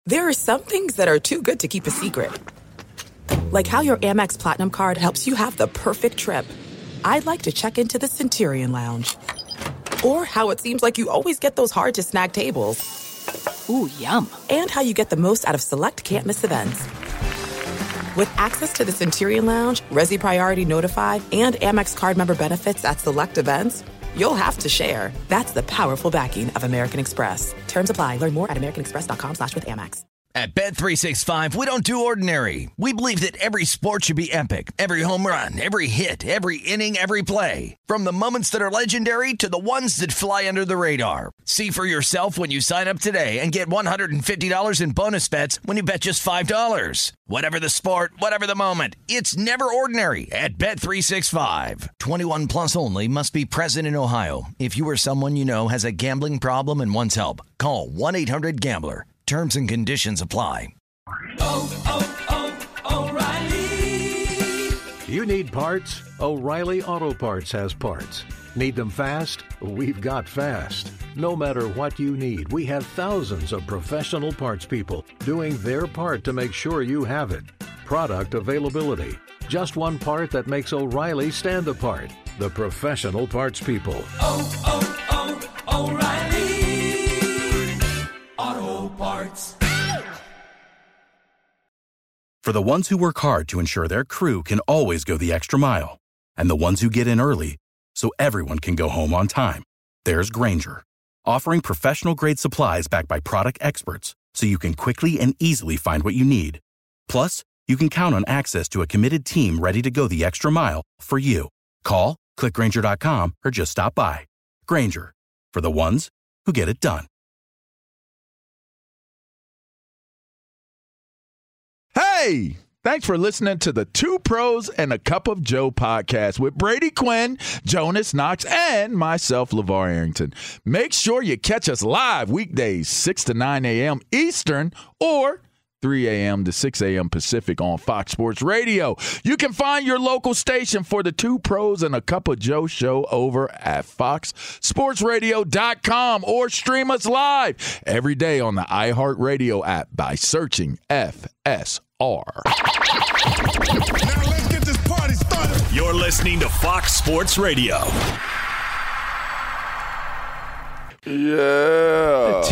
There are some things that are too good to keep a secret. Like how your Amex Platinum card helps you have the perfect trip. I'd like to check into the Centurion Lounge. Or how it seems like you always get those hard-to-snag tables. Ooh, yum. And how you get the most out of select can't-miss events. With access to the Centurion Lounge, Resi Priority Notified, and Amex card member benefits at select events, you'll have to share. That's the powerful backing of American Express. Terms apply. Learn more at americanexpress.com/withAmex. At Bet365, we don't do ordinary. We believe that every sport should be epic. Every home run, every hit, every inning, every play. From the moments that are legendary to the ones that fly under the radar. See for yourself when you sign up today and get $150 in bonus bets when you bet just $5. Whatever the sport, whatever the moment, it's never ordinary at Bet365. 21 plus only. Must be present in Ohio. If you or someone you know has a gambling problem and wants help, call 1-800-GAMBLER. Terms and conditions apply. O'Reilly. You need parts? O'Reilly Auto Parts has parts. Need them fast? We've got fast. No matter what you need, we have thousands of professional parts people doing their part to make sure you have it. Product availability. Just one part that makes O'Reilly stand apart. The professional parts people. O'Reilly Auto Parts. For the ones who work hard to ensure their crew can always go the extra mile, and the ones who get in early so everyone can go home on time, there's Grainger, offering professional-grade supplies backed by product experts so you can quickly and easily find what you need. Plus, you can count on access to a committed team ready to go the extra mile for you. Call, click Grainger.com, or just stop by. Grainger, for the ones who get it done. Hey, thanks for listening to the Two Pros and a Cup of Joe podcast with Brady Quinn, Jonas Knox, and myself, LeVar Arrington. Make sure you catch us live weekdays 6 to 9 a.m. Eastern or 3 a.m. to 6 a.m. Pacific on Fox Sports Radio. You can find your local station for the Two Pros and a Cup of Joe show over at foxsportsradio.com or stream us live every day on the iHeartRadio app by searching FSR. Now let's get this party started. You're listening to Fox Sports Radio. Yeah.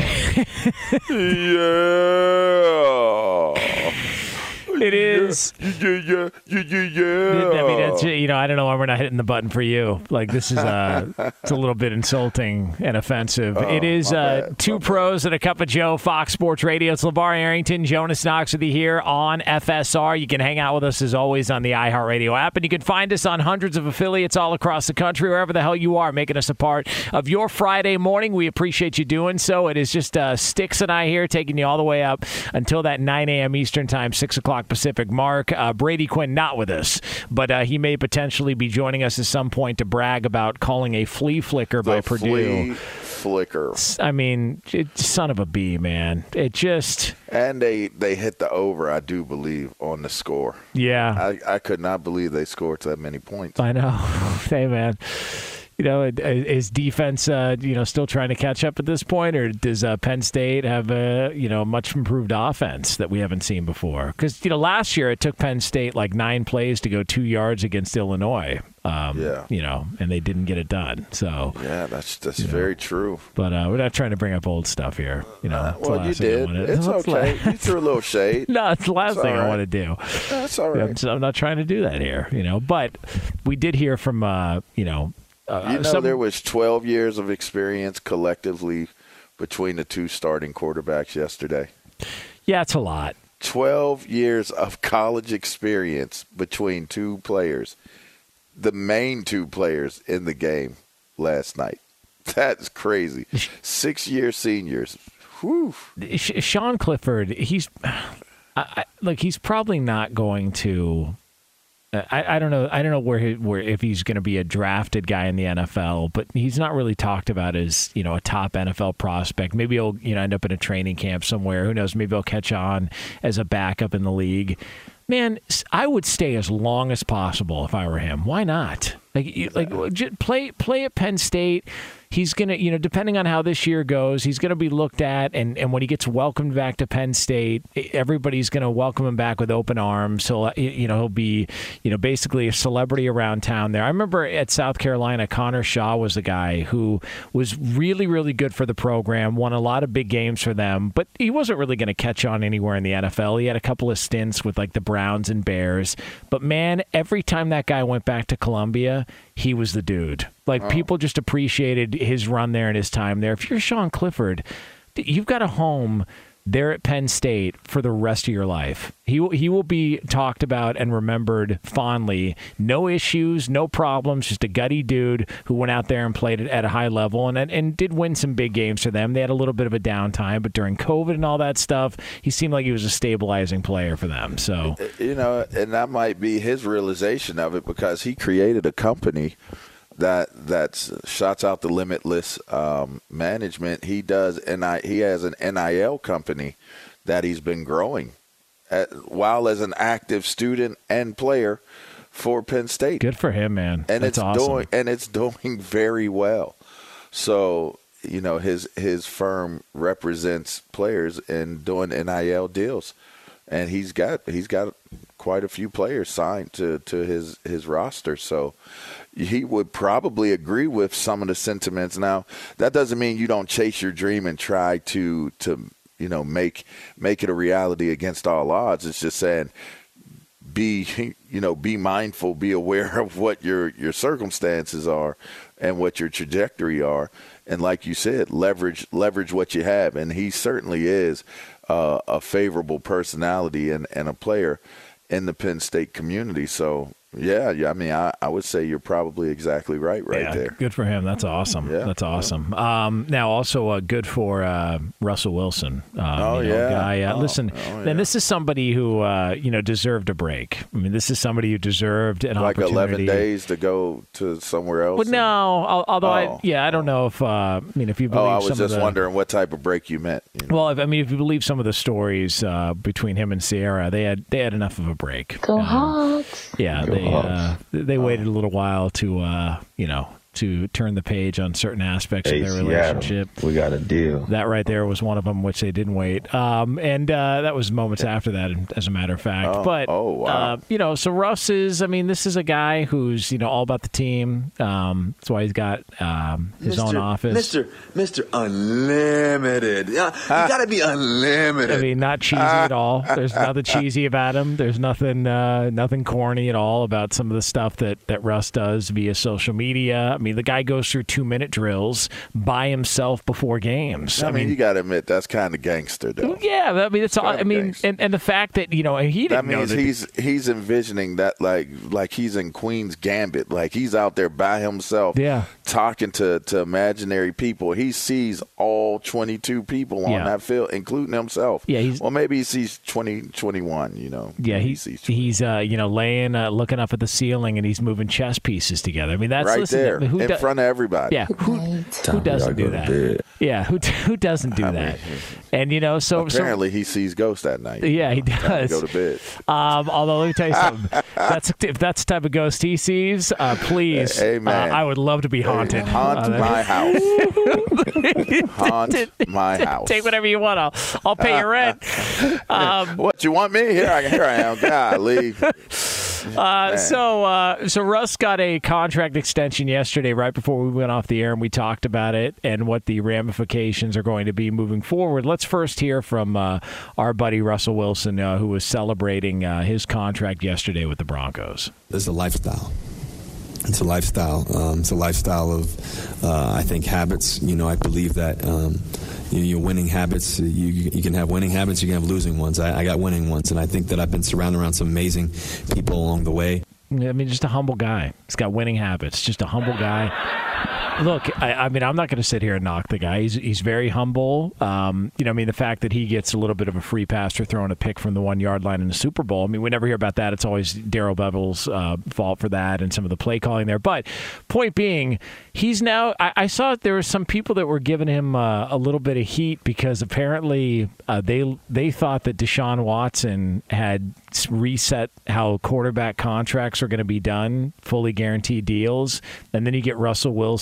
Yeah. It is. Yeah. I mean, it's, I don't know why we're not hitting the button for you. Like, this is it's a little bit insulting and offensive. It is Two Pros and a Cup of Joe, Fox Sports Radio. It's LeVar Arrington, Jonas Knox with you here on FSR. You can hang out with us, as always, on the iHeartRadio app, and you can find us on hundreds of affiliates all across the country, wherever the hell you are, making us a part of your Friday morning. We appreciate you doing so. It is just Sticks and I here taking you all the way up until that 9 a.m. Eastern Time, 6 o'clock Pacific mark. Brady Quinn not with us, but he may potentially be joining us at some point to brag about calling a flea flicker by Purdue. Flicker. I mean, son of a bee, man. It just... And they hit the over, I do believe, on the score. Yeah. I could not believe they scored that many points. I know. Hey, man. Is defense, still trying to catch up at this point, or does Penn State have a, much improved offense that we haven't seen before? Because, last year it took Penn State like 9 plays to go 2 yards against Illinois. And they didn't get it done. So yeah, that's very true. But we're not trying to bring up old stuff here. Well, you did. It's okay. You threw a little shade. No, it's the last thing I want to do. That's all right. I'm not trying to do that here. But we did hear from there was 12 years of experience collectively between the two starting quarterbacks yesterday. Yeah, it's a lot. 12 years of college experience between two players, the main two players in the game last night. That's crazy. 6-year seniors. Whew. Sean Clifford, he's probably not going to. I don't know. I don't know where if he's going to be a drafted guy in the NFL, but he's not really talked about as a top NFL prospect. Maybe he'll end up in a training camp somewhere. Who knows? Maybe he'll catch on as a backup in the league. Man, I would stay as long as possible if I were him. Why not? Just play at Penn State. he's going to, depending on how this year goes, he's going to be looked at. And when he gets welcomed back to Penn State, everybody's going to welcome him back with open arms. He'll be, basically a celebrity around town there. I remember at South Carolina, Connor Shaw was the guy who was really, really good for the program, won a lot of big games for them, but he wasn't really going to catch on anywhere in the NFL. He had a couple of stints with like the Browns and Bears. But man, every time that guy went back to Columbia, he was the dude. People just appreciated his run there and his time there. If you're Sean Clifford, you've got a home there at Penn State for the rest of your life. He will be talked about and remembered fondly. No issues, no problems, just a gutty dude who went out there and played at a high level and did win some big games for them. They had a little bit of a downtime, but during COVID and all that stuff, he seemed like he was a stabilizing player for them. So, and that might be his realization of it, because he created a company that's Shots Out the Limitless management. He has an NIL company that he's been growing while as an active student and player for Penn State. Good for him, man. And that's awesome. It's doing very well. So, his firm represents players in doing NIL deals, and he's got quite a few players signed to his roster. So he would probably agree with some of the sentiments. Now, that doesn't mean you don't chase your dream and try to make it a reality against all odds. It's just saying be mindful, be aware of what your circumstances are and what your trajectory are. And like you said, leverage what you have. And he certainly is a favorable personality and a player in the Penn State community. So, yeah, I mean, I would say you're probably exactly right there. Good for him. That's awesome. Yeah, that's awesome. Now, also good for Russell Wilson. Listen, and this is somebody who, deserved a break. I mean, this is somebody who deserved an opportunity. 11 days to go to somewhere else? Well, no, although I don't know if, if you believe I was just wondering what type of break you meant. Well, if you believe some of the stories between him and Sierra, they had enough of a break. Go Hawks. Yeah, they waited a little while to turn the page on certain aspects of their relationship. We got a deal. That right there was one of them, which they didn't wait. And that was moments after that, as a matter of fact. Wow. So Russ is, this is a guy who's, all about the team. That's why he's got his own office. Mr. Unlimited. You got to be unlimited. Not cheesy at all. There's nothing cheesy about him. There's nothing corny at all about some of the stuff that Russ does via social media. The guy goes through 2-minute drills by himself before games. You got to admit that's kind of gangster, though. Yeah, it's all. And the fact that he didn't that means know that he's envisioning that like he's in Queen's Gambit, like he's out there by himself, talking to imaginary people. He sees all 22 people on that field, including himself. Yeah, maybe he sees 21. Yeah, he's laying, looking up at the ceiling, and he's moving chess pieces together. That's right there. In front of everybody. Yeah, who doesn't do that? Yeah, who doesn't do that? And so apparently he sees ghosts at night. Yeah, he does. Go to bed. Although let me tell you something, if that's the type of ghost he sees, please, hey, man. I would love to be haunted. Haunt my house. Haunt my house. Take whatever you want. I'll pay your rent. What, you want me? Here I am. Golly. So Russ got a contract extension yesterday right before we went off the air, and we talked about it and what the ramifications are going to be moving forward. Let's first hear from our buddy Russell Wilson, who was celebrating his contract yesterday with the Broncos. It's a lifestyle. It's a lifestyle. It's a lifestyle of, I think, habits. I believe that your winning habits, you can have winning habits, you can have losing ones. I got winning ones, and I think that I've been surrounded around some amazing people along the way. Just a humble guy. He's got winning habits. Just a humble guy. Look, I'm not going to sit here and knock the guy. He's very humble. The fact that he gets a little bit of a free pass for throwing a pick from the 1-yard line in the Super Bowl. We never hear about that. It's always Darrell Bevel's fault for that and some of the play calling there. But point being, he's now. I saw there were some people that were giving him a little bit of heat because apparently they thought that Deshaun Watson had reset how quarterback contracts are going to be done, fully guaranteed deals, and then you get Russell Wilson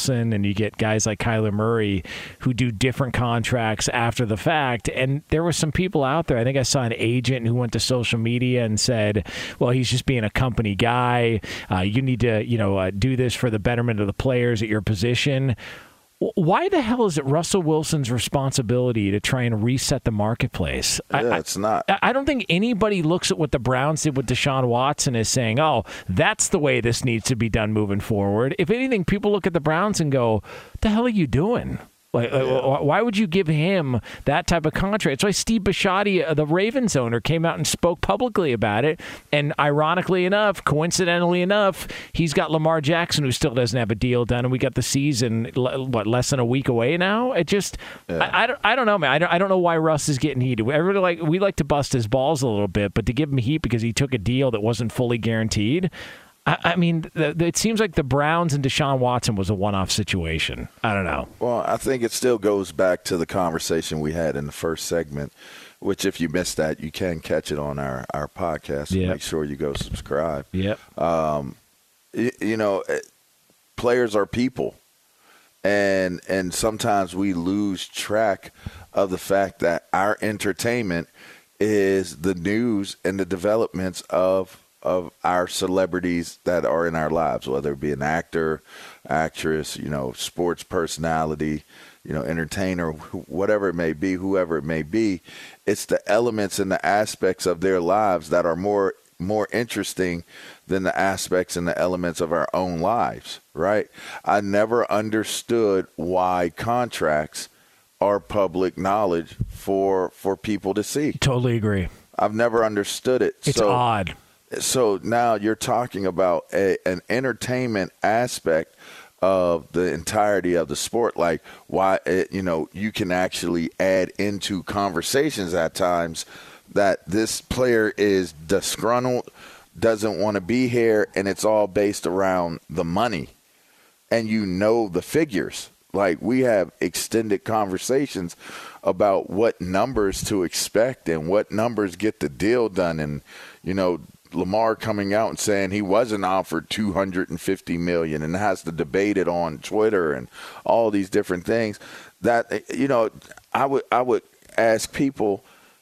Wilson, and you get guys like Kyler Murray who do different contracts after the fact. And there were some people out there. I think I saw an agent who went to social media and said, well, he's just being a company guy. You need to, do this for the betterment of the players at your position. Why the hell is it Russell Wilson's responsibility to try and reset the marketplace? It's not. I don't think anybody looks at what the Browns did with Deshaun Watson as saying, oh, that's the way this needs to be done moving forward. If anything, people look at the Browns and go, what the hell are you doing? Why would you give him that type of contract? That's why Steve Bisciotti, the Ravens owner, came out and spoke publicly about it. And ironically enough, coincidentally enough, he's got Lamar Jackson, who still doesn't have a deal done, and we got the season, less than a week away now? It just, I don't know, man. I don't know why Russ is getting heated. We like to bust his balls a little bit, but to give him heat because he took a deal that wasn't fully guaranteed, I mean, it seems like the Browns and Deshaun Watson was a one-off situation. I don't know. Well, I think it still goes back to the conversation we had in the first segment, which if you missed that, you can catch it on our podcast. So make sure you go subscribe. Yep. Players are people. And sometimes we lose track of the fact that our entertainment is the news and the developments of our celebrities that are in our lives, whether it be an actor, actress, sports personality, entertainer, whatever it may be, whoever it may be. It's the elements and the aspects of their lives that are more interesting than the aspects and the elements of our own lives, right? I never understood why contracts are public knowledge for people to see. Totally agree. I've never understood it. It's odd. So now you're talking about an entertainment aspect of the entirety of the sport, like why you can actually add into conversations at times that this player is disgruntled, doesn't want to be here, and it's all based around the money, and the figures. Like we have extended conversations about what numbers to expect and what numbers get the deal done, and Lamar coming out and saying he wasn't offered $250 million and has to debate it on Twitter and all these different things. That I would ask people,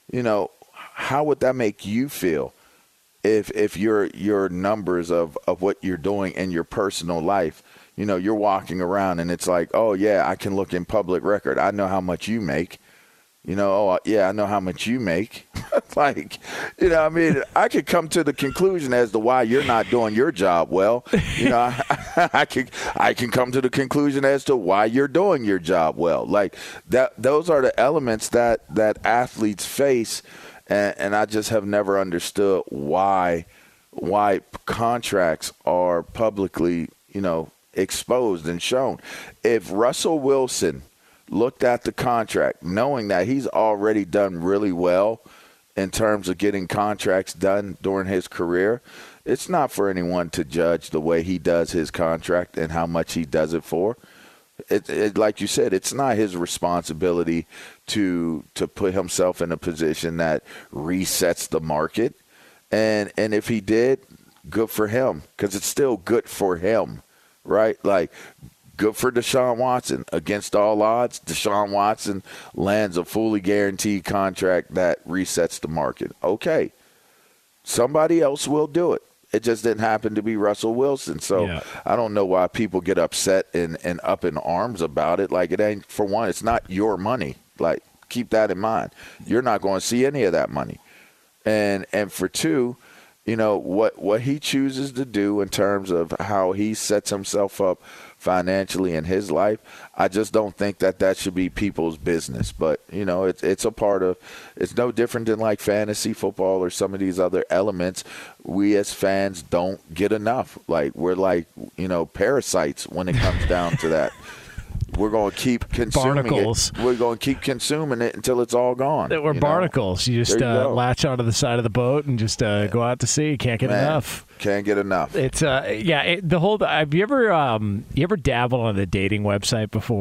how would that make you feel if your numbers of what you're doing in your personal life, you're walking around and it's like, oh yeah, I can look in public record. I know how much you make. I know how much you make. I could come to the conclusion as to why you're not doing your job well. I can come to the conclusion as to why you're doing your job well. Like that, those are the elements that athletes face, and I just have never understood why contracts are publicly, exposed and shown. If Russell Wilson looked at the contract, knowing that he's already done really well in terms of getting contracts done during his career, it's not for anyone to judge the way he does his contract and how much he does it for. It like you said, it's not his responsibility to put himself in a position that resets the market. And if he did, good for him, because it's still good for him, right? Like, good for Deshaun Watson. Against all odds, Deshaun Watson lands a fully guaranteed contract that resets the market. Okay. Somebody else will do it. It just didn't happen to be Russell Wilson. So I don't know why people get upset and up in arms about it. Like, it ain't, for one, it's not your money. Like, keep that in mind. You're not going to see any of that money. And for two, what he chooses to do in terms of how he sets himself up financially in his life, I just don't think that should be people's business. But it's a part of, it's no different than like fantasy football or some of these other elements. We as fans don't get enough. Like, we're like parasites when it comes down to that. We're going to keep consuming barnacles. it. We're going to keep consuming it until it's all gone. We're barnacles. You just latch onto the side of the boat and just go out to sea. Can't get enough. Can't get enough. It's the whole. Have you ever dabbled on the dating website before?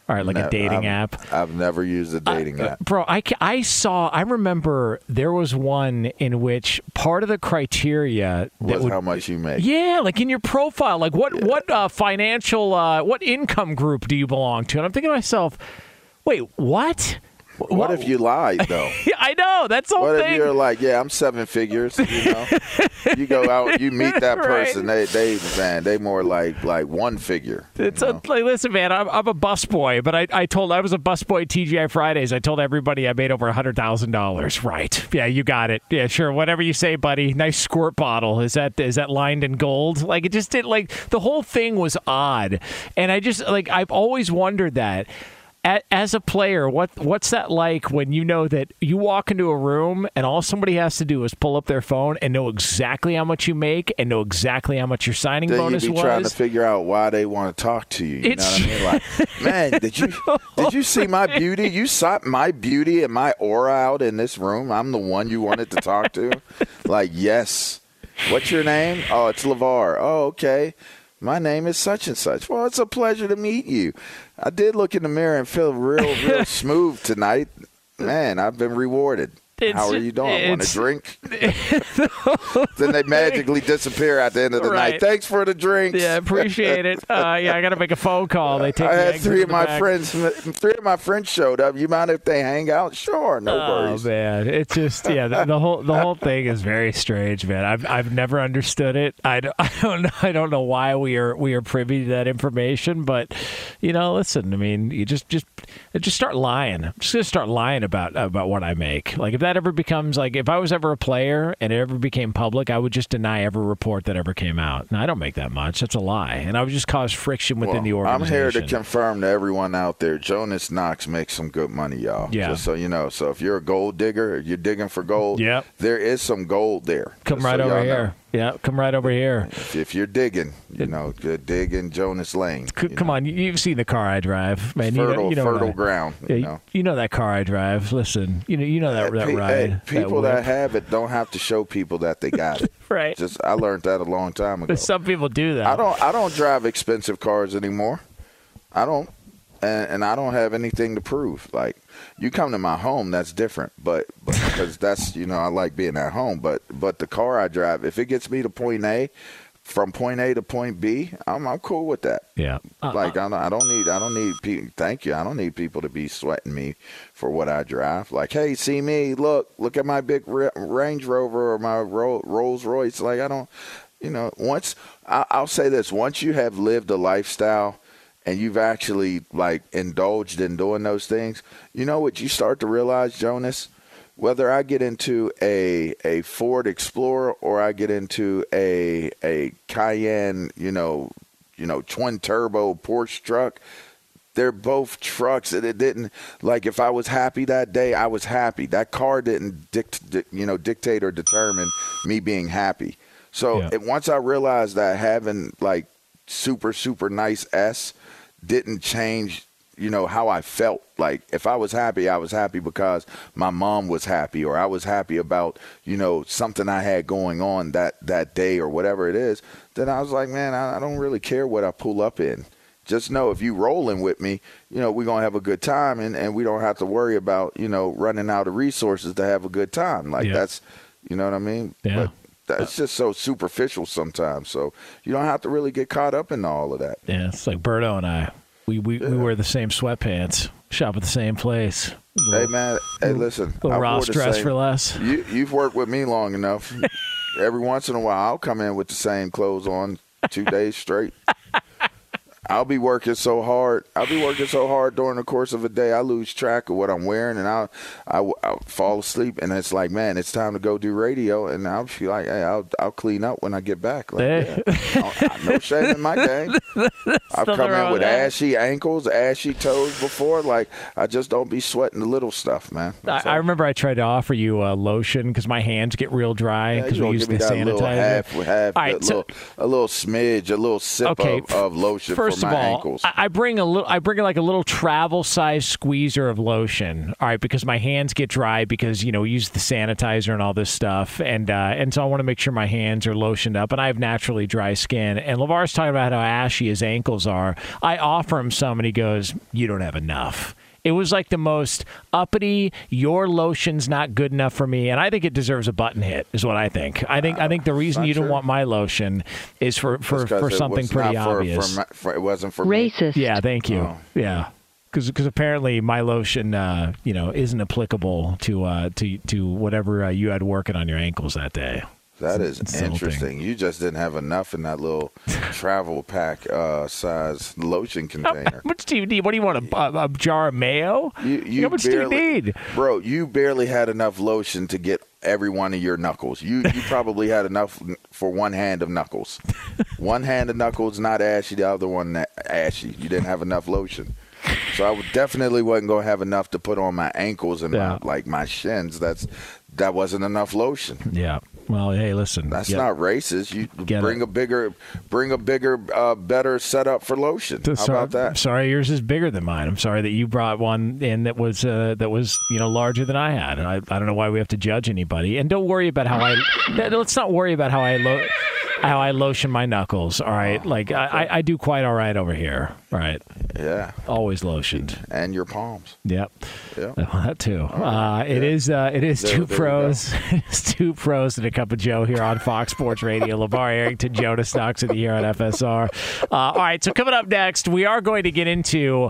All right, like a dating app. I've never used a dating app. Bro, I remember there was one in which part of the criteria was how much you make. Yeah, like in your profile, like what financial, what income group do you belong to? And I'm thinking to myself, wait, what? What if you lied, though? I know. That's the whole thing. What if you're like, yeah, I'm 7 figures, you know? You go out, you meet that person, they more like one figure. It's like, listen, man, I'm a busboy, but I was a busboy TGI Fridays. I told everybody I made over $100,000. Right. Yeah, you got it. Yeah, sure. Whatever you say, buddy. Nice squirt bottle. Is that lined in gold? Like, it just did, like, the whole thing was odd. And I just, like, I've always wondered that. As a player, what's that like when you know that you walk into a room and all somebody has to do is pull up their phone and know exactly how much you make and know exactly how much your signing bonus was? Then you be trying to figure out why they want to talk to you. You know what I mean? Like, man, did you see my beauty? You saw my beauty and my aura out in this room. I'm the one you wanted to talk to. Like, yes. What's your name? Oh, it's LeVar. Oh, okay. My name is such and such. Well, it's a pleasure to meet you. I did look in the mirror and feel real smooth tonight. Man, I've been rewarded. How are you doing? Want a drink? Then they magically disappear at the end of the night. Thanks for the drinks. Yeah, appreciate it. I got to make a phone call. They take. I had three of my friends showed up. You mind if they hang out? Sure, no worries. Oh man, it's just the whole thing is very strange, man. I've never understood it. I don't know why we are privy to that information, but listen. I mean, you just start lying. I'm just gonna start lying about what I make. Like, if that ever becomes, like, if I was ever a player and it ever became public, I would just deny every report that ever came out. And I don't make that much. That's a lie. And I would just cause friction within the organization. I'm here to confirm to everyone out there, Jonas Knox makes some good money, y'all. Yeah. Just so you know. So if you're a gold digger, you're digging for gold, there is some gold there. Come right over here. Yeah, come right over here. If you're digging, dig in Jonas Lane. Come on, you've seen the car I drive, man. Fertile ground. You know that car I drive. Listen, you know that ride. Hey, people that have it don't have to show people that they got it. Right. I learned that a long time ago. But some people do that. I don't drive expensive cars anymore. I don't. And I don't have anything to prove. Like, you come to my home, that's different. But because that's, I like being at home. But the car I drive, if it gets me to point A, from point A to point B, I'm cool with that. Yeah. I don't need people. Thank you. I don't need people to be sweating me for what I drive. Like, hey, see me? Look at my big Range Rover or my Rolls Royce. Like, I don't. I'll say this: once you have lived a lifestyle and you've actually, like, indulged in doing those things, you know what you start to realize, Jonas? Whether I get into a Ford Explorer or I get into a Cayenne, twin turbo Porsche truck, they're both trucks. And it didn't, like, if I was happy that day, I was happy. That car didn't dictate or determine me being happy. So once I realized that having, like, super, super nice S didn't change, how I felt. Like, if I was happy because my mom was happy, or I was happy about, something I had going on that day or whatever it is, then I was like, man, I don't really care what I pull up in. Just know if you rolling with me, we're going to have a good time, and we don't have to worry about, running out of resources to have a good time. Like, that's, you know what I mean? Yeah. But that's just so superficial sometimes. So you don't have to really get caught up in all of that. Yeah, it's like Berto and I. We wear the same sweatpants, shop at the same place. Hey, man. Hey, listen. Ross dress for less. You've worked with me long enough. Every once in a while, I'll come in with the same clothes on 2 days straight. I'll be working so hard during the course of a day, I lose track of what I'm wearing, and I'll fall asleep, and it's like, man, it's time to go do radio, and I'll feel like, hey, I'll clean up when I get back. Like, no shame in my game. I've come in with ashy ankles, ashy toes before. Like, I just don't be sweating the little stuff, man. I remember I tried to offer you lotion because my hands get real dry because we use the sanitizer. A little smidge, a little sip of lotion. First of all, I bring like a little travel size squeezer of lotion. All right, because my hands get dry because we use the sanitizer and all this stuff, and so I want to make sure my hands are lotioned up. And I have naturally dry skin. And LeVar's talking about how ashy his ankles are. I offer him some, and he goes, "You don't have enough." It was like the most uppity, your lotion's not good enough for me, and I think it deserves a button hit, is what I think. I think the reason you don't want my lotion is for something pretty obvious. It wasn't for racist. Me. Yeah, thank you. Oh. Yeah. Because apparently my lotion, isn't applicable to whatever you had working on your ankles that day. That is interesting. You just didn't have enough in that little travel pack size lotion container. How much do you need? What do you want, a jar of mayo? How much do you need? Bro, you barely had enough lotion to get every one of your knuckles. You probably had enough for one hand of knuckles. One hand of knuckles, not ashy, the other one ashy. You didn't have enough lotion. So I definitely wasn't going to have enough to put on my ankles and my shins. That wasn't enough lotion. Yeah. Well, hey, listen. That's not racist. You bring a bigger, better setup for lotion. How about that? I'm sorry, yours is bigger than mine. I'm sorry that you brought one in that was larger than I had. I don't know why we have to judge anybody. And don't worry about let's not worry about how I lotion my knuckles. All right, I do quite all right over here. All right. Yeah. Always lotioned. And your palms. Yep. Yeah. Well, that too. It is two pros. It's two pros and a cup of Joe here on Fox Sports Radio. LeVar Arrington, Jonas Knox with you here on FSR. All right. So coming up next, we are going to get into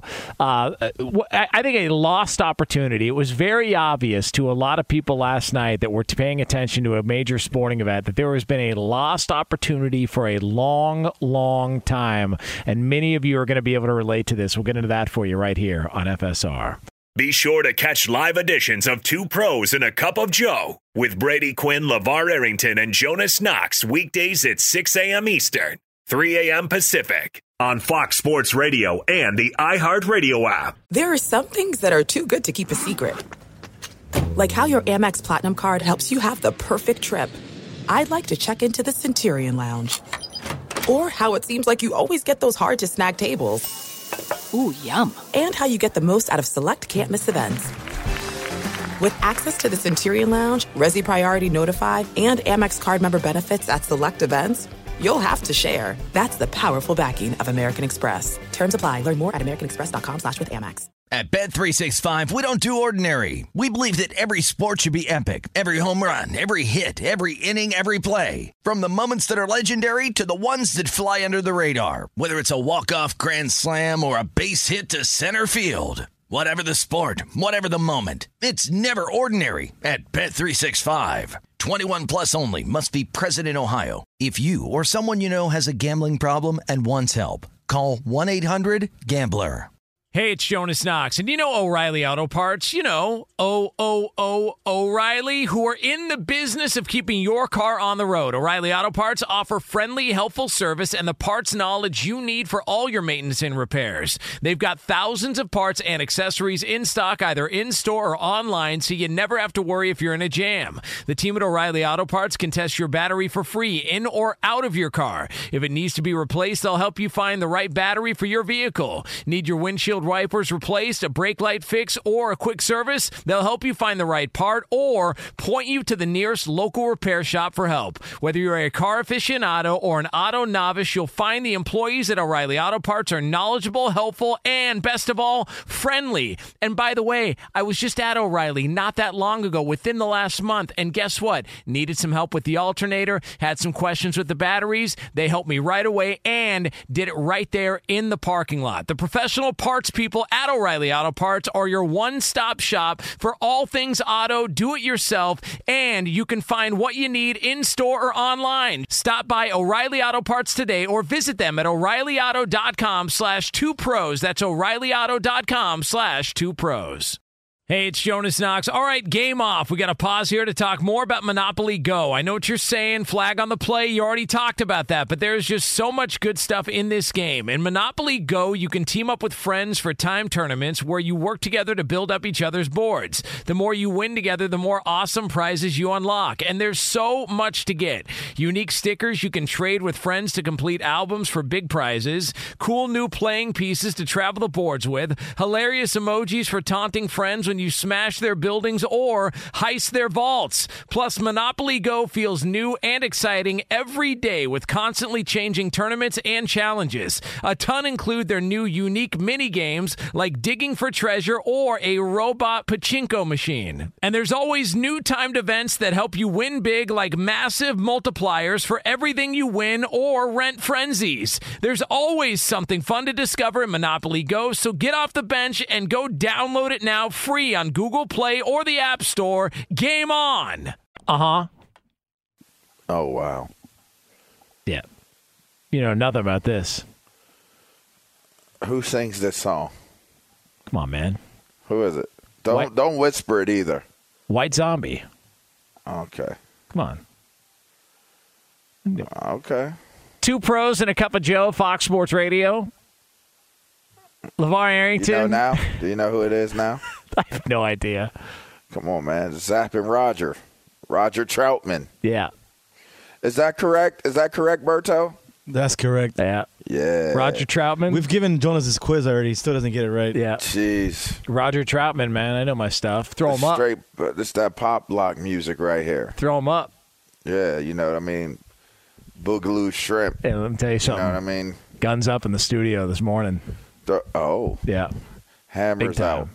I think a lost opportunity. It was very obvious to a lot of people last night that were paying attention to a major sporting event that there has been a lost opportunity for a long, long time, and many of you are going to be able to relate to this. We'll get into that for you right here on FSR. Be sure to catch live editions of Two Pros and a Cup of Joe with Brady Quinn, LeVar Arrington, and Jonas Knox weekdays at 6 a.m. Eastern, 3 a.m. Pacific on Fox Sports Radio and the iHeartRadio app. There are some things that are too good to keep a secret. Like how your Amex Platinum card helps you have the perfect trip. I'd like to check into the Centurion Lounge. Or how it seems like you always get those hard-to-snag tables. Ooh, yum. And how you get the most out of select can't-miss events. With access to the Centurion Lounge, Resi Priority Notified, and Amex card member benefits at select events, you'll have to share. That's the powerful backing of American Express. Terms apply. Learn more at americanexpress.com/withAmex. At Bet365, we don't do ordinary. We believe that every sport should be epic. Every home run, every hit, every inning, every play. From the moments that are legendary to the ones that fly under the radar. Whether it's a walk-off grand slam or a base hit to center field. Whatever the sport, whatever the moment. It's never ordinary at Bet365. 21 plus only. Must be present in Ohio. If you or someone you know has a gambling problem and wants help, call 1-800-GAMBLER. Hey, it's Jonas Knox, and you know O'Reilly Auto Parts. You know, O'Reilly, who are in the business of keeping your car on the road. O'Reilly Auto Parts offer friendly, helpful service and the parts knowledge you need for all your maintenance and repairs. They've got thousands of parts and accessories in stock, either in-store or online, so you never have to worry if you're in a jam. The team at O'Reilly Auto Parts can test your battery for free, in or out of your car. If it needs to be replaced, they'll help you find the right battery for your vehicle. Need your windshield wipers replaced, a brake light fix, or a quick service? They'll help you find the right part or point you to the nearest local repair shop for help. Whether you're a car aficionado or an auto novice, you'll find the employees at O'Reilly Auto Parts are knowledgeable, helpful, and best of all, friendly. And by the way, I was just at O'Reilly not that long ago, within the last month, and guess what? Needed some help with the alternator, had some questions with the batteries. They helped me right away and did it right there in the parking lot. The professional parts people at O'Reilly Auto Parts are your one-stop shop for all things auto, do-it-yourself, and you can find what you need in-store or online. Stop by O'Reilly Auto Parts today or visit them at O'ReillyAuto.com/2pros. That's O'ReillyAuto.com/2pros. Hey, it's Jonas Knox. All right, game off. We got to pause here to talk more about Monopoly Go. I know what you're saying, flag on the play. You already talked about that, but there's just so much good stuff in this game. In Monopoly Go, you can team up with friends for time tournaments where you work together to build up each other's boards. The more you win together, the more awesome prizes you unlock. And there's so much to get. Unique stickers you can trade with friends to complete albums for big prizes. Cool new playing pieces to travel the boards with. Hilarious emojis for taunting friends when you smash their buildings or heist their vaults. Plus, Monopoly Go feels new and exciting every day with constantly changing tournaments and challenges. A ton include their new unique mini games like digging for treasure or a robot pachinko machine. And there's always new timed events that help you win big, like massive multipliers for everything you win or rent frenzies. There's always something fun to discover in Monopoly Go, so get off the bench and go download it now free on Google Play or the App Store. Game on! Uh-huh. Oh, wow. Yeah. You know nothing about this. Who sings this song? Come on, man. Who is it? Don't whisper it either. White Zombie. Okay. Come on. Okay. Two pros and a cup of Joe, Fox Sports Radio. LeVar Arrington. You know now? Do you know who it is now? I have no idea. Come on, man. Zapp and Roger. Roger Troutman. Yeah. Is that correct? Is that correct, Berto? That's correct. Yeah. Yeah. Roger Troutman. We've given Jonas his quiz already. He still doesn't get it right. Yeah. Jeez. Roger Troutman, man. I know my stuff. Throw him up. Straight, this that pop block music right here. Throw him up. Yeah, you know what I mean? Boogaloo Shrimp. Hey, let me tell you something. You know what I mean? Guns up in the studio this morning. Yeah. Hammers out.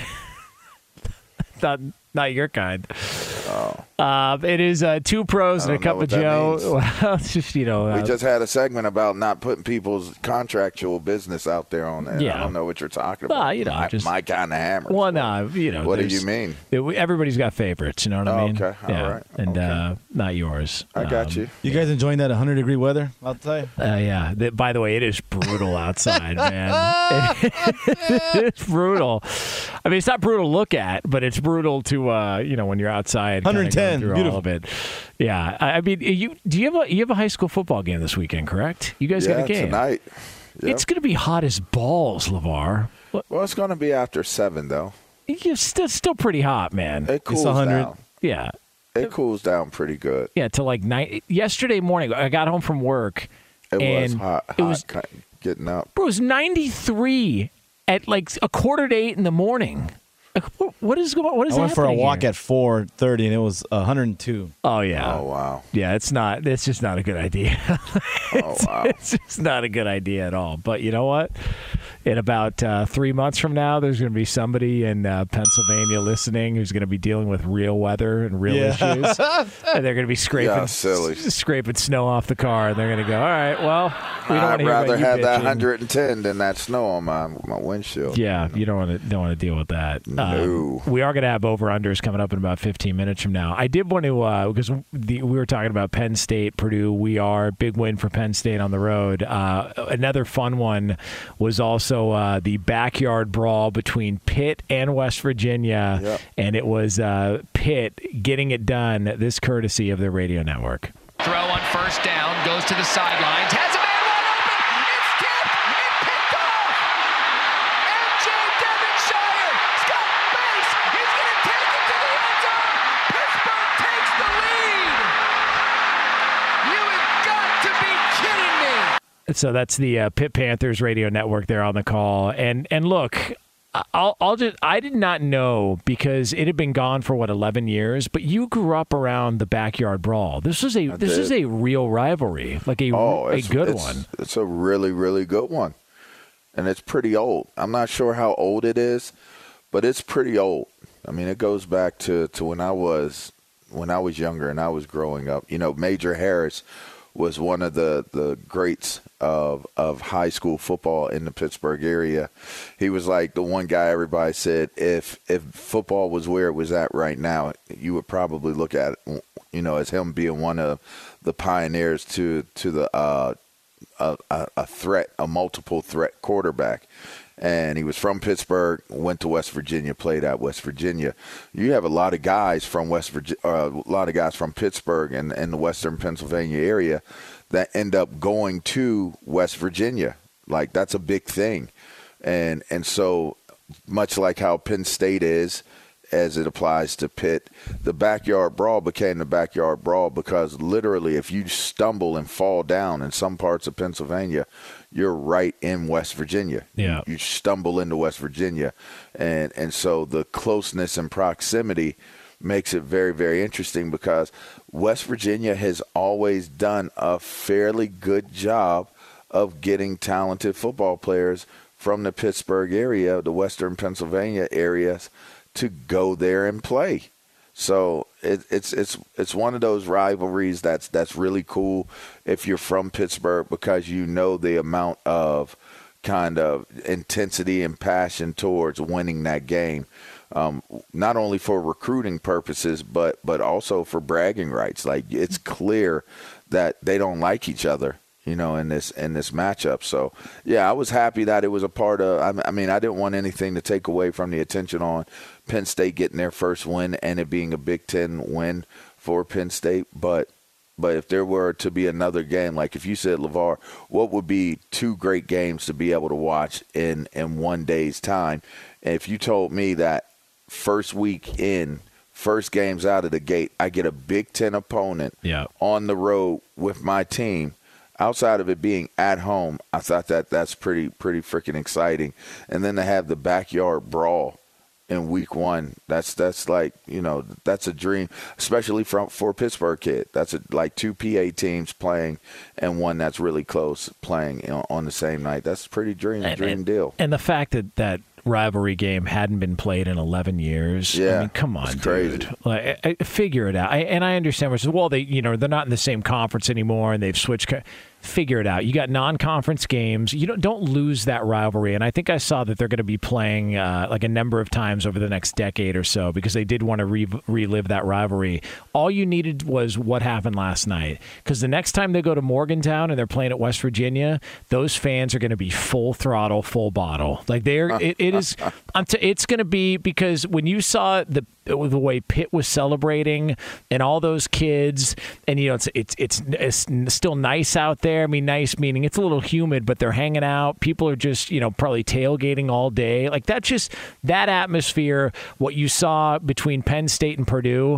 Not your kind. Oh. It is two pros and a cup of Joe. Well, it's just, you know. We just had a segment about not putting people's contractual business out there on there. Yeah. I don't know what you're talking about. Well, you know, my kind of hammer. Well, no, you know. What do you mean? Everybody's got favorites, you know what I mean? Okay. Yeah. All right. And not yours. I got you. You guys enjoying that 100-degree weather outside? Yeah. By the way, it is brutal outside, man. It's brutal. I mean, it's not brutal to look at, but it's brutal to, when you're outside. 110. Beautiful. All of it. Yeah. I mean, you have a high school football game this weekend, correct? You guys got a game tonight. Yep. It's going to be hot as balls, LeVar. Well, it's going to be after 7, though. It's still pretty hot, man. It cools down. Yeah. It cools down pretty good. Yeah, to like night. Yesterday morning, I got home from work. It was hot. It was getting up. Bro, it was 93 at like 7:45 in the morning. Like, what is going on? What is happening? I went for a walk here? at 4:30 and it was 102. Oh yeah. Oh wow. Yeah, it's just not a good idea. It's just not a good idea at all. But you know what? In about 3 months from now, there's going to be somebody in Pennsylvania listening who's going to be dealing with real weather and real issues, and they're going to be scraping snow off the car, and they're going to go, all right, well, we don't want to hear about you I'd rather have bitching. that 110 than that snow on my windshield. Yeah, you don't want to deal with that. No. We are going to have over-unders coming up in about 15 minutes from now. I did want to, because we were talking about Penn State, Purdue. We are big win for Penn State on the road. Another fun one was also the backyard brawl between Pitt and West Virginia, and it was Pitt getting it done. This courtesy of the radio network. Throw on first down, goes to the sidelines, has a man wide open, it's tipped, it picked off! MJ Devonshire, Scott Bass, he's going to take it to the end zone! Pittsburgh takes the lead! You have got to be kidding me! So that's the Pitt Panthers radio network there on the call. And look, I did not know because it had been gone for 11 years, but you grew up around the backyard brawl. This is a real rivalry, like a good one. It's a really, really good one. And it's pretty old. I'm not sure how old it is, but it's pretty old. I mean, it goes back to when I was younger and I was growing up. You know, Major Harris was one of the greats of high school football in the Pittsburgh area. He was like the one guy everybody said if football was where it was at right now, you would probably look at it, as him being one of the pioneers to the a multiple threat quarterback. and he was from Pittsburgh, went to West Virginia, played at West Virginia. You have a lot of guys from Pittsburgh and the Western Pennsylvania area that end up going to West Virginia. Like, that's a big thing. And so much like how Penn State is, as it applies to Pitt, the backyard brawl became the backyard brawl because literally if you stumble and fall down in some parts of Pennsylvania, you're right in West Virginia. Yeah. You stumble into West Virginia. And so the closeness and proximity makes it very, very interesting because West Virginia has always done a fairly good job of getting talented football players from the Pittsburgh area, the Western Pennsylvania areas, to go there and play. So it's one of those rivalries that's really cool if you're from Pittsburgh because you know the amount of kind of intensity and passion towards winning that game, not only for recruiting purposes but also for bragging rights. Like, it's clear that they don't like each other, in this matchup. So, yeah, I was happy that it was a part of – I mean, I didn't want anything to take away from the attention on Penn State getting their first win and it being a Big Ten win for Penn State. But if there were to be another game, like if you said, LeVar, what would be two great games to be able to watch in 1 day's time? And if you told me that first week in, first games out of the gate, I get a Big Ten opponent on the road with my team, outside of it being at home, I thought that's pretty freaking exciting. And then to have the backyard brawl in week one, that's like, that's a dream, especially for a Pittsburgh kid. That's like two PA teams playing and one that's really close playing on the same night. That's a pretty dream deal. And the fact that rivalry game hadn't been played in 11 years. Yeah, I mean, come on, it's crazy. dude. Like, figure it out. And I understand, which is, well, they're not in the same conference anymore, and they've switched. Figure it out. You got non-conference games. You don't lose that rivalry. And I think I saw that they're going to be playing like a number of times over the next decade or so because they did want to relive that rivalry. All you needed was what happened last night, because the next time they go to Morgantown and they're playing at West Virginia, those fans are going to be full throttle, full bottle. Like it's going to be, because when you saw the way Pitt was celebrating and all those kids, and it's still nice out there. I mean, nice meaning it's a little humid, but they're hanging out. People are just, probably tailgating all day. Like, that atmosphere, what you saw between Penn State and Purdue,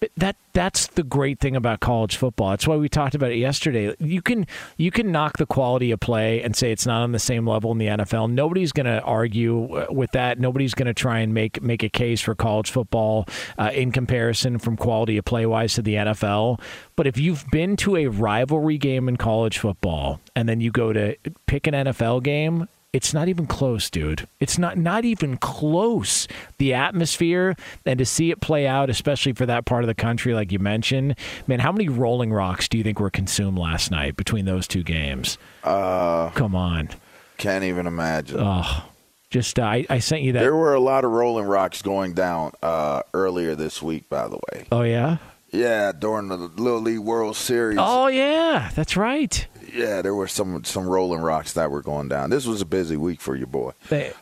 that's the great thing about college football. That's why we talked about it yesterday. You can knock the quality of play and say it's not on the same level in the NFL. Nobody's going to argue with that. Nobody's going to try and make a case for college football in comparison from quality of play wise to the NFL. But if you've been to a rivalry game in college football and then you go to pick an NFL game, it's not even close, dude. It's not even close. The atmosphere, and to see it play out, especially for that part of the country, like you mentioned, man, how many Rolling Rocks do you think were consumed last night between those two games? Come on. Can't even imagine. Oh, just I sent you that. There were a lot of Rolling Rocks going down earlier this week, by the way. Oh, yeah? Yeah, during the Little League World Series. Oh, yeah, that's right. Yeah, there were some Rolling Rocks that were going down. This was a busy week for your boy.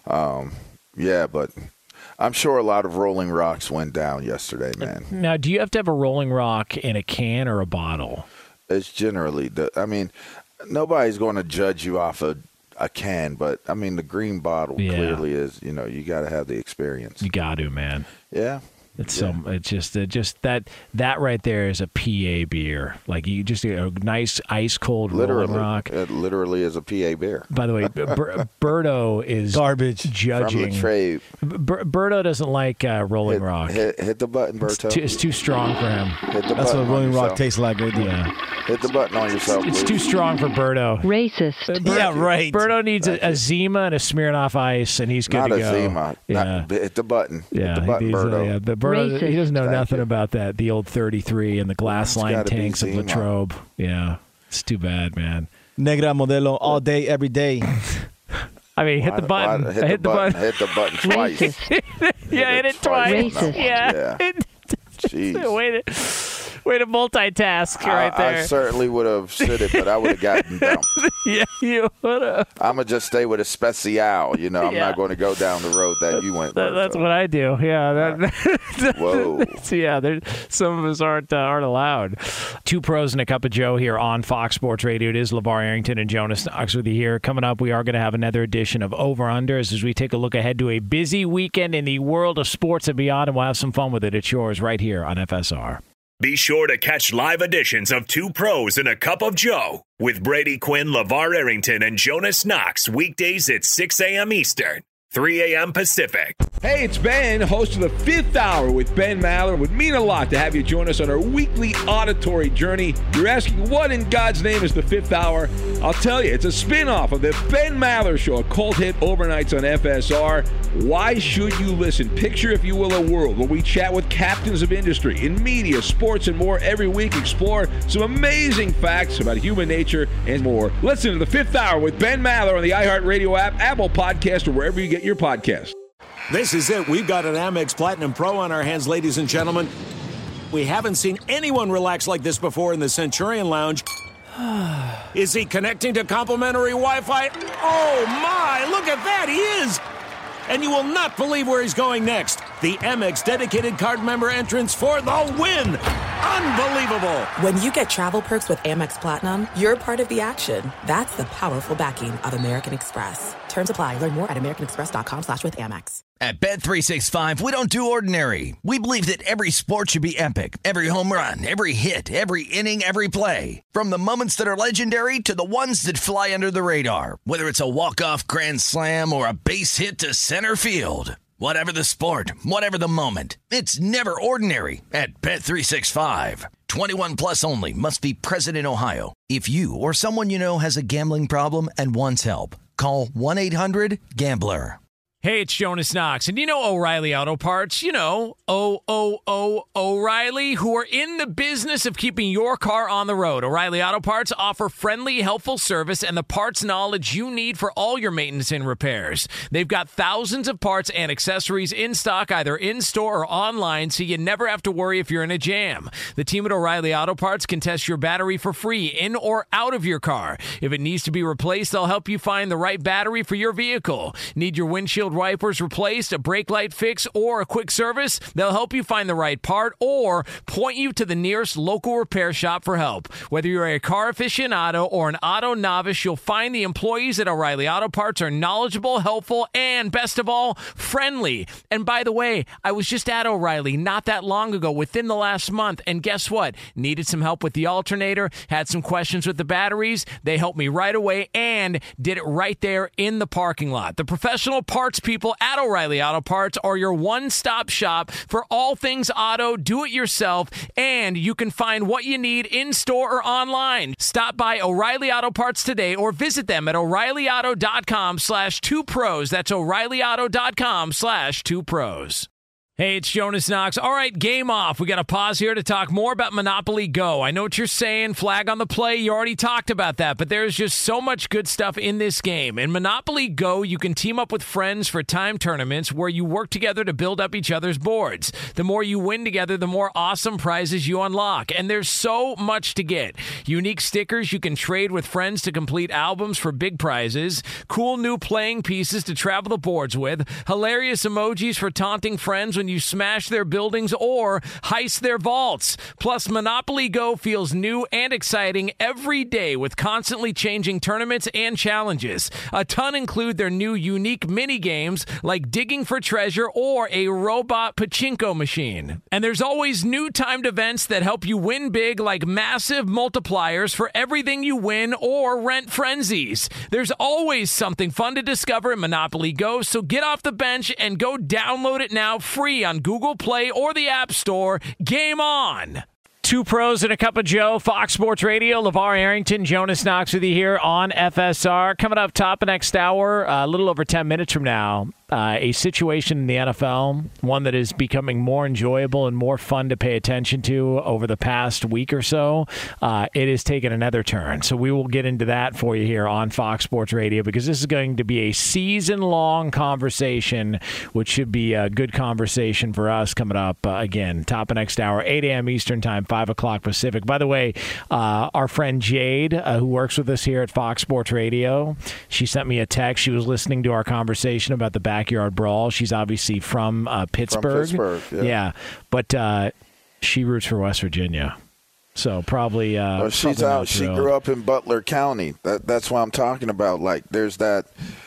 Yeah, but I'm sure a lot of Rolling Rocks went down yesterday, man. Now, do you have to have a Rolling Rock in a can or a bottle? It's generally nobody's going to judge you off a can, but I mean the green bottle clearly is. You got to have the experience. You got to, man. Yeah. It's just that right there is a PA beer. Like, you just get a nice ice cold Rolling Rock. It literally is a PA beer. By the way, Berto is garbage judging. From the trade. Berto doesn't like Rolling Rock. Hit the button, Berto. It's too strong for him. That's what Rolling Rock tastes like right there. Yeah. Hit the button on yourself. It's too strong for Berto. Racist. Yeah, right. Berto needs a Zima and a Smirnoff Ice, and he's good to go. Not a Zima. Yeah. Hit the button. Yeah, hit the button, Berto. Berto, he doesn't know nothing about that. The old 33 and the glass line tanks of Latrobe. Yeah, it's too bad, man. Negra Modelo all day, every day. I mean, hit the button. Hit the button twice. Yeah, hit it twice. Racist. Yeah. Jeez. Wait. Way to multitask right there. I certainly would have said it, but I would have gotten dumped. Yeah, you would have. I'm going to just stay with especial. I'm not going to go down the road that you went. That's what I do. Yeah. Whoa. Yeah, some of us aren't allowed. Two Pros and a Cup of Joe here on Fox Sports Radio. It is LeVar Arrington and Jonas Knox with you here. Coming up, we are going to have another edition of Over-Unders as we take a look ahead to a busy weekend in the world of sports and beyond, and we'll have some fun with it. It's yours right here on FSR. Be sure to catch live editions of Two Pros and a Cup of Joe with Brady Quinn, LeVar Arrington, and Jonas Knox weekdays at 6 a.m. Eastern, 3 a.m. Pacific. Hey, it's Ben, host of the Fifth Hour with Ben Maller. It would mean a lot to have you join us on our weekly auditory journey. You're asking, what in God's name is the Fifth Hour? I'll tell you, it's a spin-off of the Ben Maller Show, a cult hit overnights on FSR. Why should you listen? Picture, if you will, a world where we chat with captains of industry in media, sports, and more every week. Explore some amazing facts about human nature and more. Listen to the Fifth Hour with Ben Maller on the iHeartRadio app, Apple Podcast, or wherever you get your podcast. This is it. We've got an Amex Platinum Pro on our hands, ladies and gentlemen. We haven't seen anyone relax like this before in the Centurion Lounge. Is he connecting to complimentary Wi-Fi? Oh, my. Look at that. He is. And you will not believe where he's going next. The Amex dedicated card member entrance for the win. Unbelievable. When you get travel perks with Amex Platinum, you're part of the action. That's the powerful backing of American Express. Terms apply. Learn more at americanexpress.com/withAmex. At Bet365, we don't do ordinary. We believe that every sport should be epic. Every home run, every hit, every inning, every play. From the moments that are legendary to the ones that fly under the radar. Whether it's a walk-off grand slam or a base hit to center field. Whatever the sport, whatever the moment, it's never ordinary at Bet365. 21 plus only. Must be present in Ohio. If you or someone you know has a gambling problem and wants help, call 1-800-GAMBLER. Hey, it's Jonas Knox, and you know O'Reilly Auto Parts. You know, O'Reilly, who are in the business of keeping your car on the road. O'Reilly Auto Parts offer friendly, helpful service and the parts knowledge you need for all your maintenance and repairs. They've got thousands of parts and accessories in stock, either in-store or online, so you never have to worry if you're in a jam. The team at O'Reilly Auto Parts can test your battery for free in or out of your car. If it needs to be replaced, they'll help you find the right battery for your vehicle. Need your windshield wipers replaced, a brake light fix, or a quick service? They'll help you find the right part or point you to the nearest local repair shop for help. Whether you're a car aficionado or an auto novice, you'll find the employees at O'Reilly Auto Parts are knowledgeable, helpful, and best of all, friendly. And by the way, I was just at O'Reilly not that long ago, within the last month, and guess what? Needed some help with the alternator, had some questions with the batteries. They helped me right away and did it right there in the parking lot. The professional parts people at O'Reilly Auto Parts are your one-stop shop for all things auto, do-it-yourself, and you can find what you need in-store or online. Stop by O'Reilly Auto Parts today or visit them at O'ReillyAuto.com/2pros. That's O'ReillyAuto.com/2pros. Hey, it's Jonas Knox. All right, game off. We got to pause here to talk more about Monopoly Go. I know what you're saying. Flag on the play. You already talked about that, but there's just so much good stuff in this game. In Monopoly Go, you can team up with friends for time tournaments where you work together to build up each other's boards. The more you win together, the more awesome prizes you unlock. And there's so much to get. Unique stickers you can trade with friends to complete albums for big prizes. Cool new playing pieces to travel the boards with. Hilarious emojis for taunting friends when you smash their buildings or heist their vaults. Plus, Monopoly Go feels new and exciting every day with constantly changing tournaments and challenges. A ton include their new unique mini games like digging for treasure or a robot pachinko machine. And there's always new timed events that help you win big, like massive multipliers for everything you win or rent frenzies. There's always something fun to discover in Monopoly Go, so get off the bench and go download it now free on Google Play or the App Store. Game on! Two Pros and a Cup of Joe, Fox Sports Radio. LeVar Arrington, Jonas Knox with you here on FSR. Coming up top of next hour, a little over 10 minutes from now, a situation in the NFL, one that is becoming more enjoyable and more fun to pay attention to over the past week or so. It has taken another turn. So we will get into that for you here on Fox Sports Radio, because this is going to be a season-long conversation, which should be a good conversation for us coming up again. Top of next hour, 8 a.m. Eastern Time, 5 o'clock Pacific. By the way, our friend Jade, who works with us here at Fox Sports Radio, she sent me a text. She was listening to our conversation about the backyard brawl. She's obviously from Pittsburgh. From Pittsburgh, yeah. But she roots for West Virginia. So probably she's out. She grew up in Butler County. That's what I'm talking about. Like, there's that,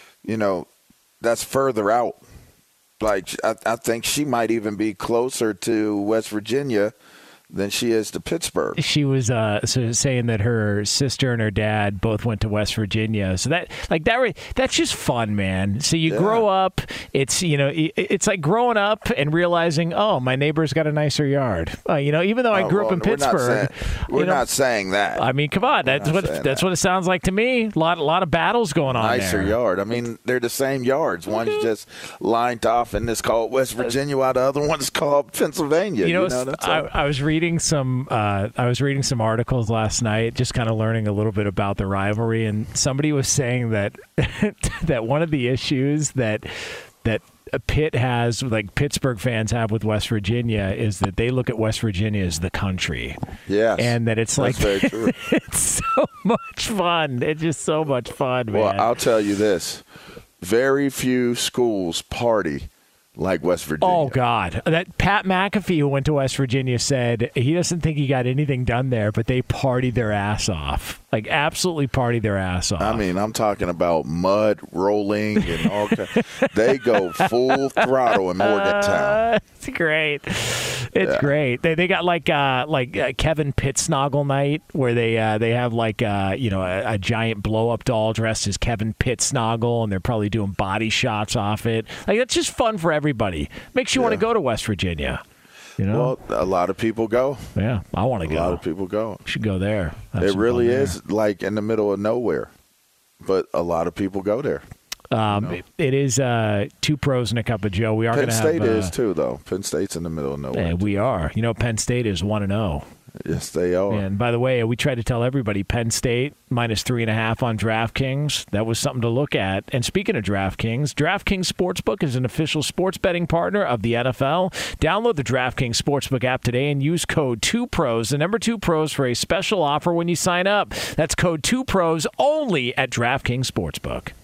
that's further out. Like, I think she might even be closer to West Virginia than she is to Pittsburgh. She was saying that her sister and her dad both went to West Virginia. So that's just fun, man. So you grow up. It's it's like growing up and realizing, oh, my neighbor's got a nicer yard. Even though I grew up in Pittsburgh, we're not saying that. I mean, come on, that's what it sounds like to me. A lot of battles going on. Nicer there. Yard. I mean, they're the same yards. One's just lined off, and it's called West Virginia, while the other one's called Pennsylvania. I was reading some articles last night, just kind of learning a little bit about the rivalry, and somebody was saying that that one of the issues that Pitt has, like Pittsburgh fans have with West Virginia, is that they look at West Virginia as the country. Yes. And that it's like, very true. It's so much fun. It's just so much fun, man. Well, I'll tell you this. Very few schools party like West Virginia. Oh, God. That Pat McAfee, who went to West Virginia, said he doesn't think he got anything done there, but they partied their ass off. Like, absolutely partied their ass off. I mean, I'm talking about mud rolling and all kinds. They go full throttle in Morgantown. It's great. It's great. They got like Kevin Pittsnoggle night, where they have like a giant blow up doll dressed as Kevin Pittsnoggle, and they're probably doing body shots off it. Like, that's just fun for everybody. Makes you want to go to West Virginia. Well, a lot of people go. Yeah, I want to go. A lot of people go. Should go there. It really is like in the middle of nowhere, but a lot of people go there. It is 2 pros and a cup of Joe. We are going to have. Penn State is too, though. Penn State's in the middle of nowhere. We are. Penn State is 1-0. Yes, they are. And by the way, we try to tell everybody Penn State -3.5 on DraftKings. That was something to look at. And speaking of DraftKings, DraftKings Sportsbook is an official sports betting partner of the NFL. Download the DraftKings Sportsbook app today and use code 2PROS, the number 2PROS, for a special offer when you sign up. That's code 2PROS only at DraftKings Sportsbook.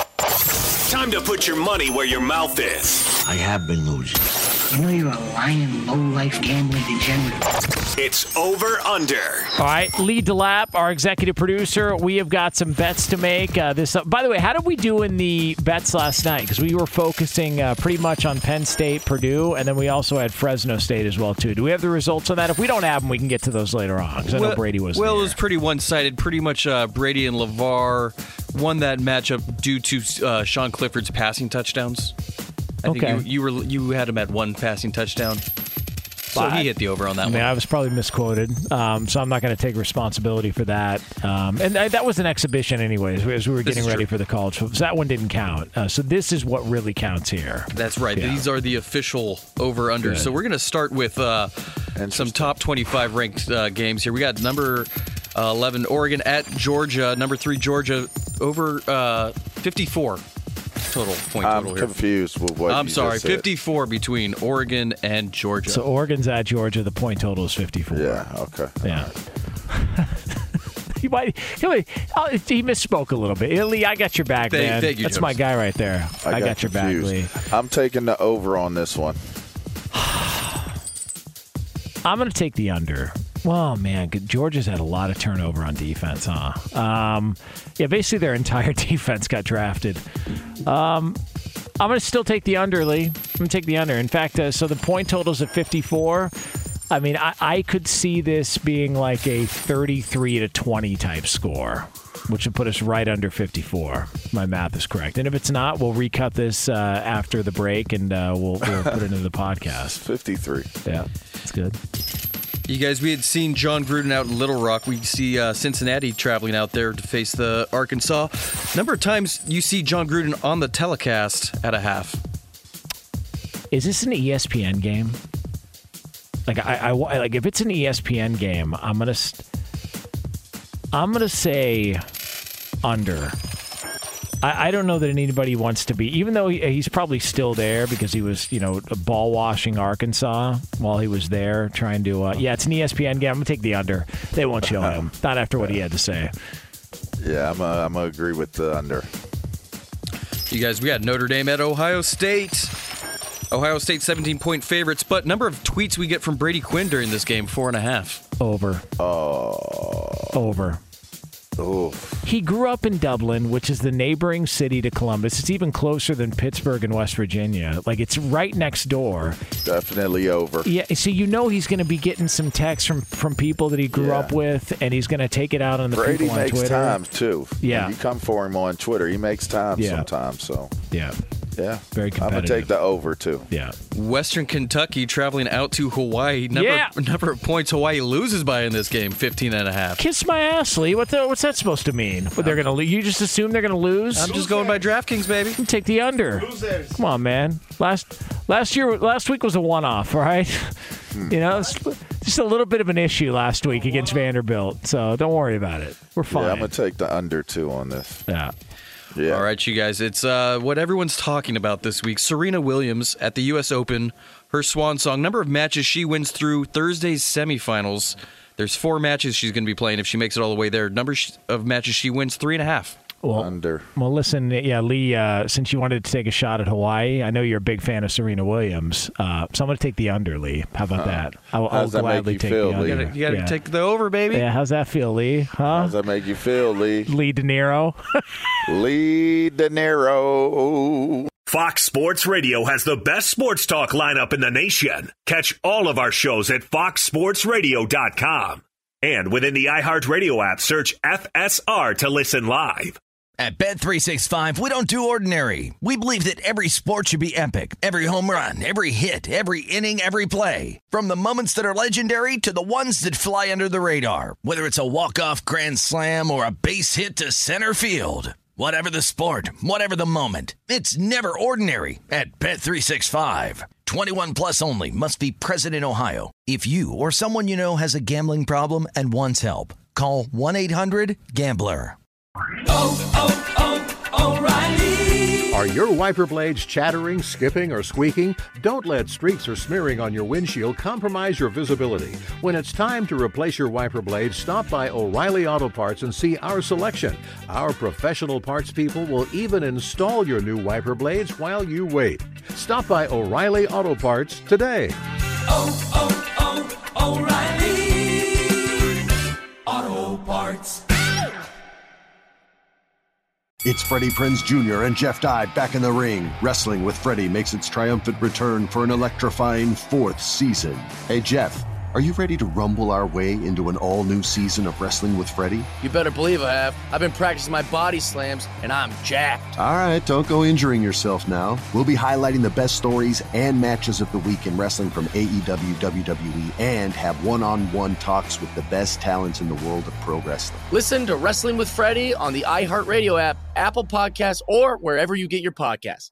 Time to put your money where your mouth is. I have been losing. You know you're a lying, low-life gambling degenerate. It's Over Under. All right, Lee DeLapp, our executive producer, we have got some bets to make. By the way, how did we do in the bets last night? Because we were focusing pretty much on Penn State, Purdue, and then we also had Fresno State as well, too. Do we have the results on that? If we don't have them, we can get to those later on, because I know Brady was Well, it was pretty one-sided. Pretty much Brady and LeVar won that matchup due to Sean Clifford's passing touchdowns. I think you had him at 1 passing touchdown. So he hit the over on that one. I was probably misquoted, so I'm not going to take responsibility for that. And that was an exhibition anyways, as we were getting ready for the college football. So that one didn't count. So this is what really counts here. That's right. Yeah. These are the official over-unders. So we're going to start with some top 25 ranked games here. We got number 11, Oregon at Georgia. Number 3, Georgia, over 54. Total point total I'm here. confused with what I'm you sorry, just said. 54 between Oregon and Georgia. So Oregon's at Georgia. The point total is 54. Yeah, okay. Yeah. He misspoke a little bit. Lee, I got your back, man. Thank you, That's Joseph. my guy right there. I got your back, Lee. I'm taking the over on this one. I'm going to take the under. Well, man, Georgia's had a lot of turnover on defense, huh? Basically their entire defense got drafted. I'm going to still take the under, Lee. I'm going to take the under. In fact, so the point total's at 54. I mean, I could see this being like a 33-20 type score, which would put us right under 54. My math is correct. And if it's not, we'll recut this after the break, and we'll put it into the podcast. 53. Yeah, that's good. You guys, we had seen John Gruden out in Little Rock. We see Cincinnati traveling out there to face the Arkansas. Number of times you see John Gruden on the telecast at a half. Is this an ESPN game? Like I like if it's an ESPN game, I'm gonna say under. I don't know that anybody wants to be, even though he's probably still there because he was, ball washing Arkansas while he was there trying to. It's an ESPN game. I'm gonna take the under. They won't show him. Not after what he had to say. Yeah, I'm gonna agree with the under. You guys, we got Notre Dame at Ohio State. Ohio State 17-point favorites, but number of tweets we get from Brady Quinn during this game, 4.5. Over. Over. Oh. He grew up in Dublin, which is the neighboring city to Columbus. It's even closer than Pittsburgh and West Virginia. Like, it's right next door. Definitely over. Yeah, so he's going to be getting some texts from people that he grew up with, and he's going to take it out on the Brady people on Twitter. Brady makes time, too. Yeah. When you come for him on Twitter, he makes time sometimes. So. Yeah. Yeah. Very competitive. I'm going to take the over, too. Yeah. Western Kentucky traveling out to Hawaii. Number of points Hawaii loses by in this game, 15.5. Kiss my ass, Lee. What's that supposed to mean? They're going to you just assume they're going to lose? I'm just going by DraftKings, baby. Take the under. Losers. Come on, man. Last week was a one-off, right? It's just a little bit of an issue last week against Vanderbilt, so don't worry about it. We're fine. Yeah, I'm going to take the under, too, on this. Yeah. Yeah. All right, you guys. It's what everyone's talking about this week. Serena Williams at the U.S. Open, her swan song. Number of matches she wins through Thursday's semifinals. There's 4 matches she's going to be playing if she makes it all the way there. Number of matches she wins, 3.5. Under. Well, listen, Lee, since you wanted to take a shot at Hawaii, I know you're a big fan of Serena Williams, so I'm going to take the under, Lee. How about that? I'll gladly take the under. You got to take the over, baby. Yeah, how's that feel, Lee? Huh? How's that make you feel, Lee? Lee De Niro. Lee De Niro. Fox Sports Radio has the best sports talk lineup in the nation. Catch all of our shows at foxsportsradio.com. And within the iHeartRadio app, search FSR to listen live. At Bet365, we don't do ordinary. We believe that every sport should be epic. Every home run, every hit, every inning, every play. From the moments that are legendary to the ones that fly under the radar. Whether it's a walk-off grand slam or a base hit to center field. Whatever the sport, whatever the moment, it's never ordinary at Bet365. 21 plus only. Must be present in Ohio. If you or someone you know has a gambling problem and wants help, call 1-800-GAMBLER. O'Reilly. Are your wiper blades chattering, skipping, or squeaking? Don't let streaks or smearing on your windshield compromise your visibility. When it's time to replace your wiper blades, stop by O'Reilly Auto Parts and see our selection. Our professional parts people will even install your new wiper blades while you wait. Stop by O'Reilly Auto Parts today. O'Reilly Auto Parts. It's Freddie Prinze Jr. and Jeff Dye back in the ring. Wrestling with Freddie makes its triumphant return for an electrifying 4th season. Hey, Jeff, are you ready to rumble our way into an all-new season of Wrestling with Freddie? You better believe I have. I've been practicing my body slams, and I'm jacked. All right, don't go injuring yourself now. We'll be highlighting the best stories and matches of the week in wrestling from AEW, WWE, and have one-on-one talks with the best talents in the world of pro wrestling. Listen to Wrestling with Freddie on the iHeartRadio app, Apple Podcasts, or wherever you get your podcasts.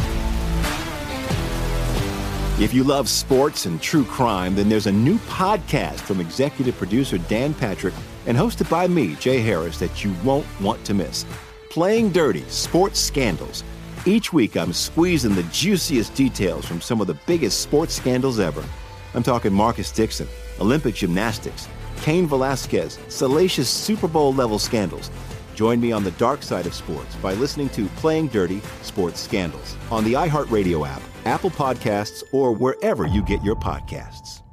If you love sports and true crime, then there's a new podcast from executive producer Dan Patrick and hosted by me, Jay Harris, that you won't want to miss. Playing Dirty: Sports Scandals. Each week, I'm squeezing the juiciest details from some of the biggest sports scandals ever. I'm talking Marcus Dixon, Olympic gymnastics, Cain Velasquez, salacious Super Bowl-level scandals. Join me on the dark side of sports by listening to Playing Dirty: Sports Scandals on the iHeartRadio app, Apple Podcasts, or wherever you get your podcasts.